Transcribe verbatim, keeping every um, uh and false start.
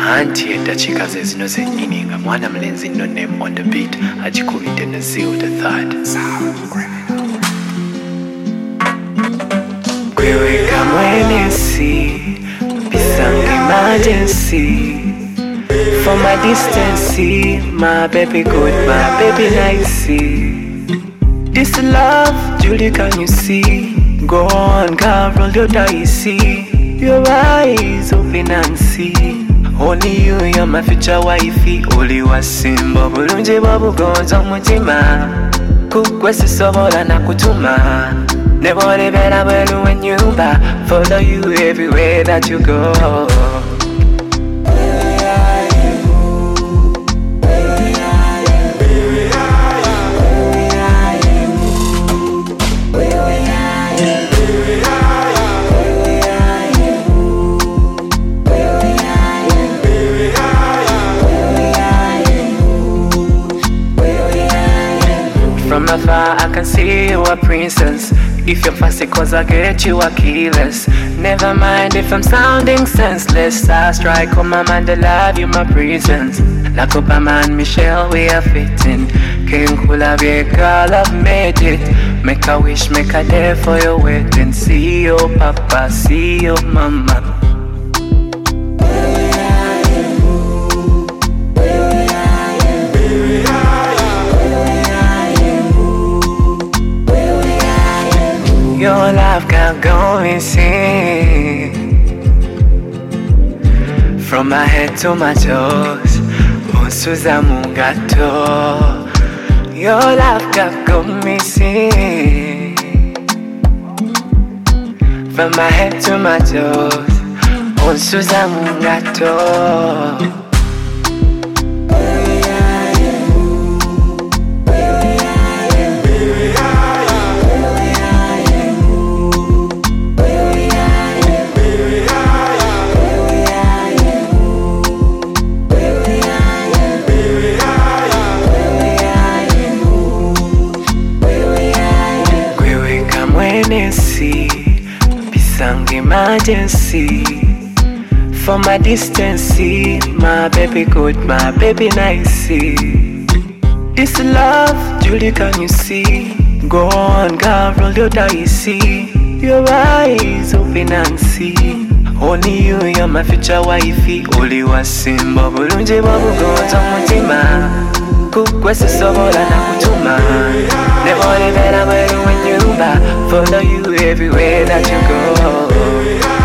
Auntie endachika ze zino zennyini nga mwana mulenzi no name on the beat agikubidde ne zero the third kweweka mwenesi bisanga emergency for my distance my baby good my baby nice this love Julie can you see go on girl roll your dice your eyes open and see only you, you're my future wifey. Only was simba bulungi babugonza omutima kukwesi sobola nakutuma nebolebera bwelu wenyumba follow you everywhere that you go. From afar I can see you a princess. If you're fussy cause I get you a keyless. Never mind if I'm sounding senseless. I strike on my mind to love you my presence. Like Obama and Michelle we are fitting. King Kula be girl I've made it. Make a wish, make a day for your wedding. See you papa, see you mama. Your love can go insane. From my head to my toes unsuza mungato. Your love can go missing. From my head to my toes unsuza mungato. Bisang emergency for my distance, my baby good, my baby nice. This love, Julie, can you see? Go on, girl, roll your dice. Your eyes open and see. Only you, you're my future wifey. Only was simba bulungi babugonza omutima kukwesi sobola nakutuma nebolebera bwelu wenyumba follow you everywhere that you go.